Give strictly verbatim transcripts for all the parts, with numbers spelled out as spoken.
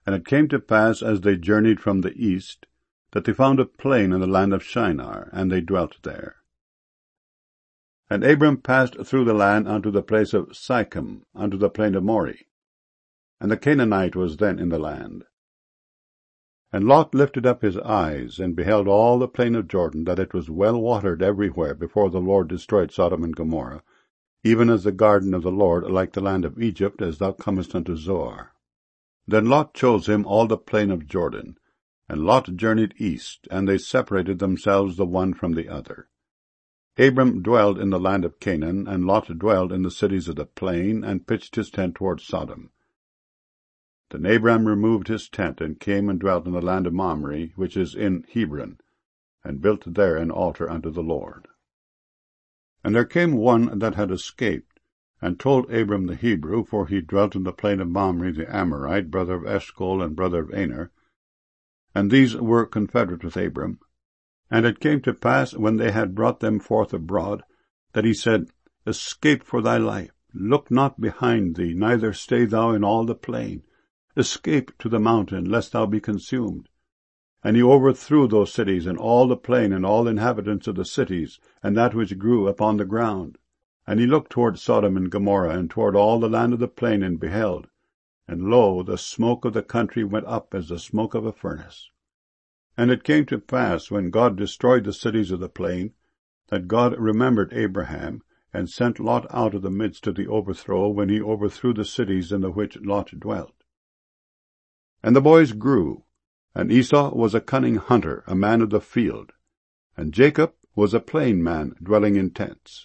And it came to pass, as they journeyed from the east, that they found a plain in the land of Shinar, and they dwelt there. And Abram passed through the land unto the place of Sichem, unto the plain of Moreh. And the Canaanite was then in the land. And Lot lifted up his eyes, and beheld all the plain of Jordan, that it was well watered everywhere, before the Lord destroyed Sodom and Gomorrah, even as the garden of the Lord, like the land of Egypt, as thou comest unto Zoar. Then Lot chose him all the plain of Jordan, and Lot journeyed east, and they separated themselves the one from the other. Abram dwelled in the land of Canaan, and Lot dwelled in the cities of the plain, and pitched his tent toward Sodom. Then Abram removed his tent, and came and dwelt in the land of Mamre, which is in Hebron, and built there an altar unto the Lord. And there came one that had escaped, and told Abram the Hebrew, for he dwelt in the plain of Mamre the Amorite, brother of Eshcol, and brother of Aner, and these were confederate with Abram. And it came to pass, when they had brought them forth abroad, that he said, Escape for thy life, look not behind thee, neither stay thou in all the plain. Escape to the mountain, lest thou be consumed. And he overthrew those cities, and all the plain, and all the inhabitants of the cities, and that which grew upon the ground. And he looked toward Sodom and Gomorrah, and toward all the land of the plain, and beheld. And lo, the smoke of the country went up as the smoke of a furnace. And it came to pass, when God destroyed the cities of the plain, that God remembered Abraham, and sent Lot out of the midst of the overthrow, when he overthrew the cities in the which Lot dwelt. And the boys grew, and Esau was a cunning hunter, a man of the field, and Jacob was a plain man, dwelling in tents.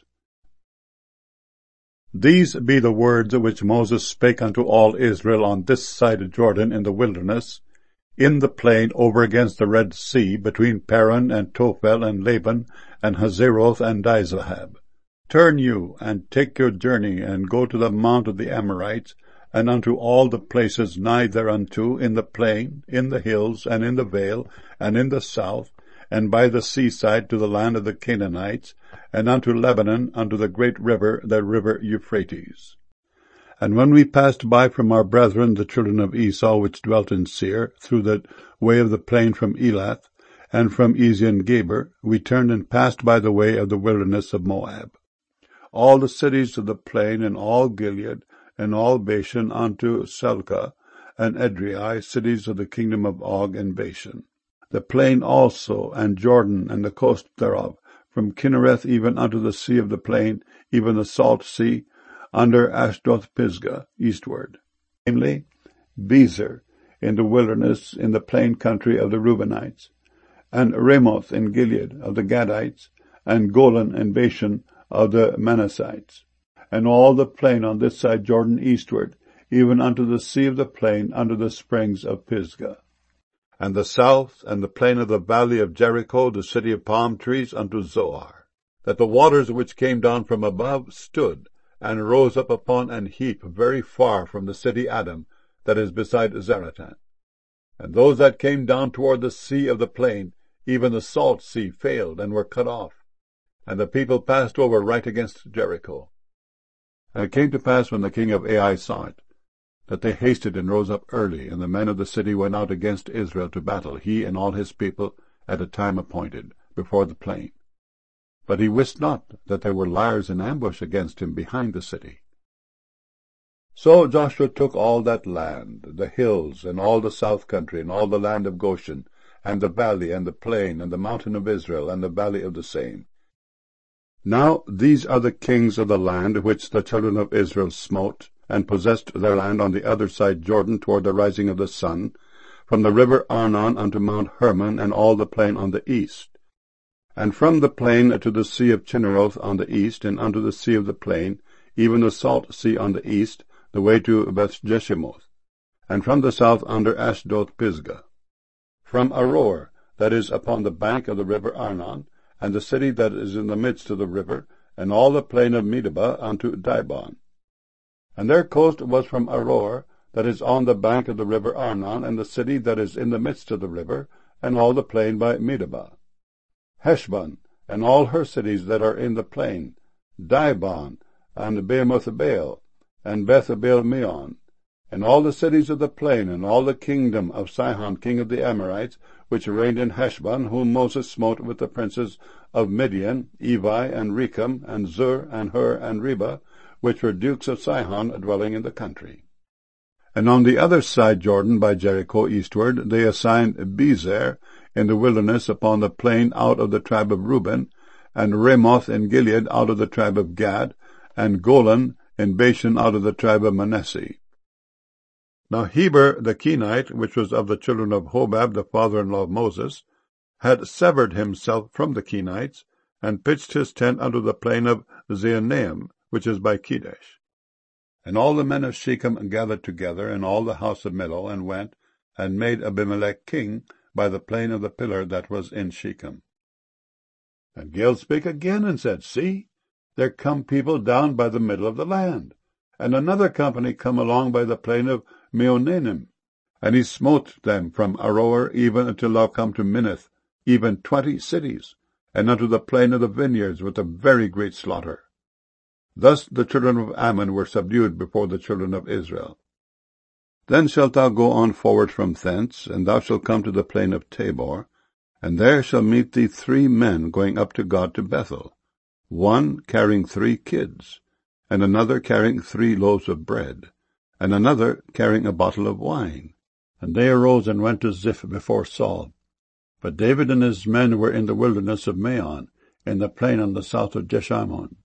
These be the words which Moses spake unto all Israel on this side of Jordan in the wilderness, in the plain over against the Red Sea, between Paran and Tophel and Laban and Hazeroth and Dizahab. Turn you, and take your journey, and go to the mount of the Amorites, and unto all the places nigh thereunto, in the plain, in the hills, and in the vale, and in the south, and by the seaside to the land of the Canaanites, and unto Lebanon, unto the great river, the river Euphrates. And when we passed by from our brethren the children of Esau, which dwelt in Seir, through the way of the plain from Elath, and from Ezion-Geber, we turned and passed by the way of the wilderness of Moab. All the cities of the plain, and all Gilead, and all Bashan, unto Selcah, and Edrei, cities of the kingdom of Og and Bashan. The plain also, and Jordan, and the coast thereof, from Kinnereth even unto the sea of the plain, even the salt sea, under Ashdoth-Pisgah, eastward. Namely, Bezer, in the wilderness, in the plain country of the Reubenites, and Ramoth in Gilead of the Gadites, and Golan and Bashan of the Manassites, and all the plain on this side Jordan eastward, even unto the sea of the plain, under the springs of Pisgah. And the south, and the plain of the valley of Jericho, the city of palm trees, unto Zoar, that the waters which came down from above stood, and rose up upon an heap very far from the city Adam, that is beside Zaratan. And those that came down toward the sea of the plain, even the salt sea, failed, and were cut off. And the people passed over right against Jericho. And it came to pass, when the king of Ai saw it, that they hasted and rose up early, and the men of the city went out against Israel to battle, he and all his people, at a time appointed, before the plain. But he wist not that there were liers in ambush against him behind the city. So Joshua took all that land, the hills, and all the south country, and all the land of Goshen, and the valley, and the plain, and the mountain of Israel, and the valley of the same. Now these are the kings of the land which the children of Israel smote, and possessed their land on the other side Jordan toward the rising of the sun, from the river Arnon unto Mount Hermon, and all the plain on the east. And from the plain to the sea of Chinneroth on the east, and unto the sea of the plain, even the salt sea on the east, the way to Beth-Jeshimoth, and from the south under Ashdoth-Pisgah. From Aroer, that is upon the bank of the river Arnon, and the city that is in the midst of the river, and all the plain of Medeba unto Dibon. And their coast was from Aroer, that is on the bank of the river Arnon, and the city that is in the midst of the river, and all the plain by Medeba. Heshbon, and all her cities that are in the plain, Dibon, and Behemoth-baal, and Beth-abel-meon, And all the cities of the plain, and all the kingdom of Sihon king of the Amorites, which reigned in Heshbon, whom Moses smote with the princes of Midian, Evi, and Rechem, and Zur, and Hur, and Reba, which were dukes of Sihon, dwelling in the country. And on the other side Jordan, by Jericho eastward, they assigned Bezer in the wilderness upon the plain out of the tribe of Reuben, and Ramoth in Gilead out of the tribe of Gad, and Golan in Bashan out of the tribe of Manasseh. Now Heber the Kenite, which was of the children of Hobab, the father-in-law of Moses, had severed himself from the Kenites, and pitched his tent unto the plain of Zaanaim, which is by Kedesh. And all the men of Shechem gathered together, and all the house of Millo, and went, and made Abimelech king by the plain of the pillar that was in Shechem. And Gil spake again, and said, See, there come people down by the middle of the land, and another company come along by the plain of Meonanim. And he smote them from Aroer even until thou come to Minnith, even twenty cities, and unto the plain of the vineyards with a very great slaughter. Thus the children of Ammon were subdued before the children of Israel. Then shalt thou go on forward from thence, and thou shalt come to the plain of Tabor, and there shall meet thee three men going up to God to Bethel, one carrying three kids, and another carrying three loaves of bread, and another carrying a bottle of wine. And they arose and went to Ziph before Saul. But David and his men were in the wilderness of Maon, in the plain on the south of Jeshimon.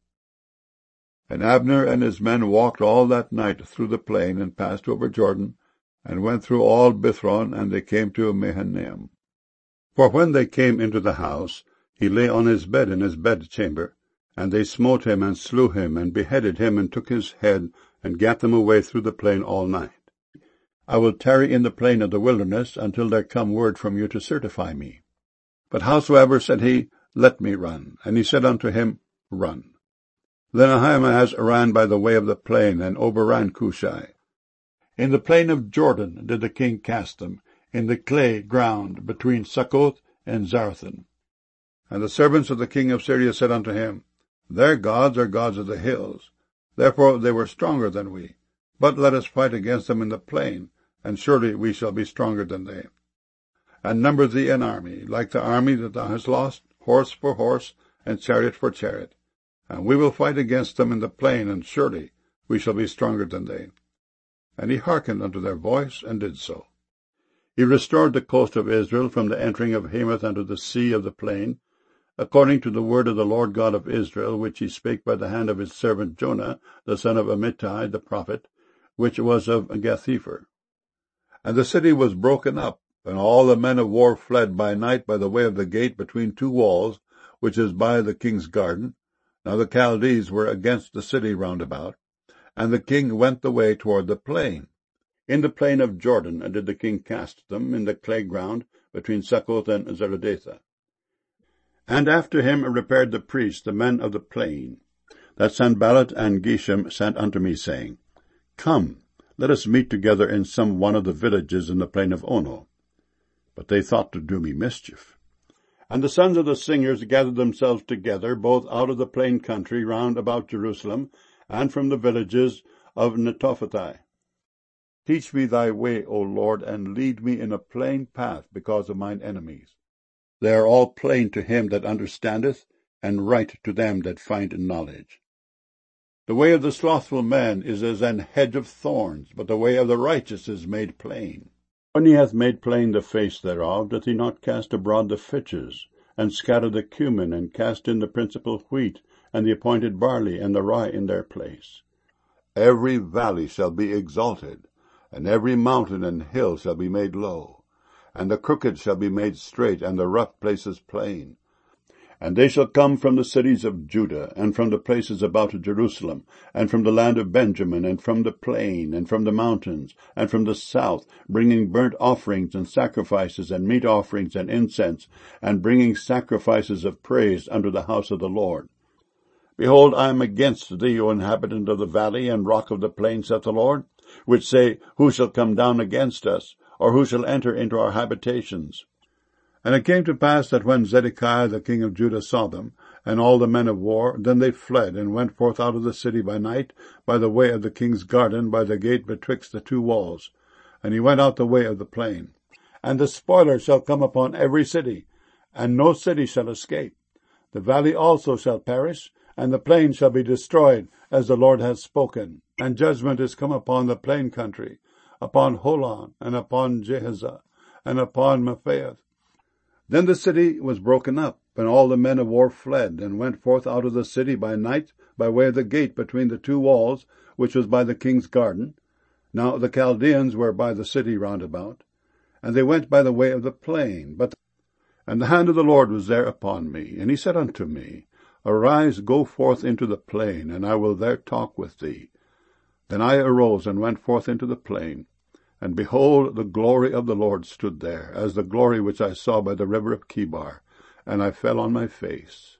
And Abner and his men walked all that night through the plain, and passed over Jordan, and went through all Bithron, and they came to Mahanaim. For when they came into the house, he lay on his bed in his bedchamber, and they smote him, and slew him, and beheaded him, and took his head, and gat them away through the plain all night. I will tarry in the plain of the wilderness, until there come word from you to certify me. But howsoever, said he, let me run. And he said unto him, Run. Then Ahimaaz ran by the way of the plain, and overran Cushai. In the plain of Jordan did the king cast them, in the clay ground between Succoth and Zarethan. And the servants of the king of Syria said unto him, Their gods are gods of the hills, therefore they were stronger than we. But let us fight against them in the plain, and surely we shall be stronger than they. And number thee an army, like the army that thou hast lost, horse for horse, and chariot for chariot. And we will fight against them in the plain, and surely we shall be stronger than they. And he hearkened unto their voice, and did so. He restored the coast of Israel from the entering of Hamath unto the sea of the plain, according to the word of the Lord God of Israel, which he spake by the hand of his servant Jonah, the son of Amittai the prophet, which was of Gath-hepher. And the city was broken up, and all the men of war fled by night by the way of the gate between two walls, which is by the king's garden. Now the Chaldees were against the city round about, and the king went the way toward the plain. In the plain of Jordan did the king cast them, in the clay ground between Succoth and Zeredatha. And after him repaired the priests, the men of the plain, that Sanballat and Geshem sent unto me, saying, Come, let us meet together in some one of the villages in the plain of Ono. But they thought to do me mischief. And the sons of the singers gathered themselves together, both out of the plain country round about Jerusalem, and from the villages of Netophathi. Teach me thy way, O Lord, and lead me in a plain path because of mine enemies. They are all plain to him that understandeth, and right to them that find knowledge. The way of the slothful man is as an hedge of thorns, but the way of the righteous is made plain. When he hath made plain the face thereof, doth he not cast abroad the fitches, and scatter the cumin, and cast in the principal wheat, and the appointed barley, and the rye in their place? Every valley shall be exalted, and every mountain and hill shall be made low, and the crooked shall be made straight, and the rough places plain. And they shall come from the cities of Judah, and from the places about Jerusalem, and from the land of Benjamin, and from the plain, and from the mountains, and from the south, bringing burnt offerings and sacrifices, and meat offerings and incense, and bringing sacrifices of praise unto the house of the Lord. Behold, I am against thee, O inhabitant of the valley and rock of the plain, saith the Lord, which say, Who shall come down against us, or who shall enter into our habitations? And it came to pass that when Zedekiah the king of Judah saw them, and all the men of war. Then they fled, and went forth out of the city by night, by the way of the king's garden, by the gate betwixt the two walls. And he went out the way of the plain. And the spoiler shall come upon every city, and no city shall escape. The valley also shall perish, and the plain shall be destroyed, as the Lord hath spoken. And judgment is come upon the plain country, upon Holon, and upon Jehazzah, and upon Mephaeth. Then the city was broken up, and all the men of war fled, and went forth out of the city by night, by way of the gate between the two walls, which was by the king's garden. Now the Chaldeans were by the city round about, and they went by the way of the plain. But and the hand of the Lord was there upon me, and he said unto me, Arise, go forth into the plain, and I will there talk with thee. Then I arose and went forth into the plain, and behold, the glory of the Lord stood there, as the glory which I saw by the river of Chebar, and I fell on my face.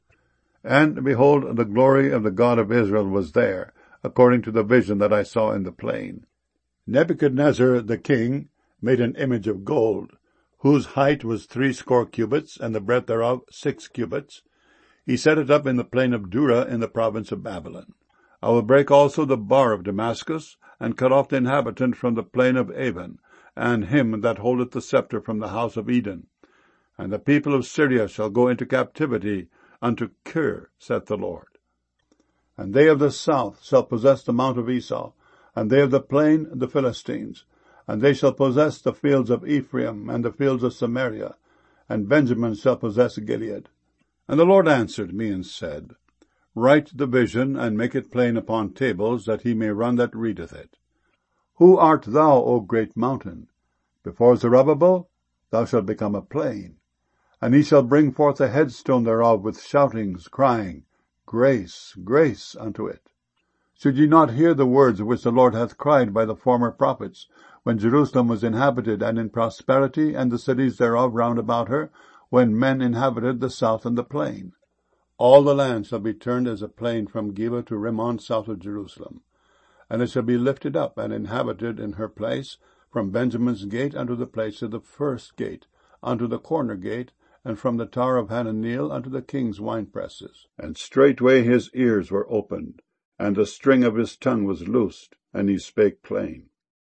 And behold, the glory of the God of Israel was there, according to the vision that I saw in the plain. Nebuchadnezzar the king made an image of gold, whose height was threescore cubits, and the breadth thereof six cubits. He set it up in the plain of Dura in the province of Babylon. I will break also the bar of Damascus, and cut off the inhabitant from the plain of Avon, and him that holdeth the scepter from the house of Eden. And the people of Syria shall go into captivity unto Kir, saith the Lord. And they of the south shall possess the mount of Esau, and they of the plain the Philistines. And they shall possess the fields of Ephraim, and the fields of Samaria, and Benjamin shall possess Gilead. And the Lord answered me and said, Write the vision, and make it plain upon tables, that he may run that readeth it. Who art thou, O great mountain? Before Zerubbabel thou shalt become a plain. And he shall bring forth a headstone thereof with shoutings, crying, Grace, grace unto it. Should ye not hear the words which the Lord hath cried by the former prophets, when Jerusalem was inhabited and in prosperity, and the cities thereof round about her, when men inhabited the south and the plain? All the land shall be turned as a plain from Geba to Rimmon south of Jerusalem. And it shall be lifted up and inhabited in her place, from Benjamin's gate unto the place of the first gate, unto the corner gate, and from the tower of Hananeel unto the king's winepresses. And straightway his ears were opened, and the string of his tongue was loosed, and he spake plain.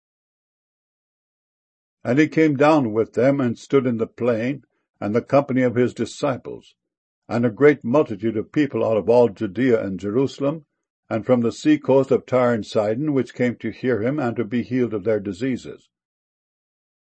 And he came down with them, and stood in the plain, and the company of his disciples, and a great multitude of people out of all Judea and Jerusalem, and from the sea coast of Tyre and Sidon, which came to hear him, and to be healed of their diseases.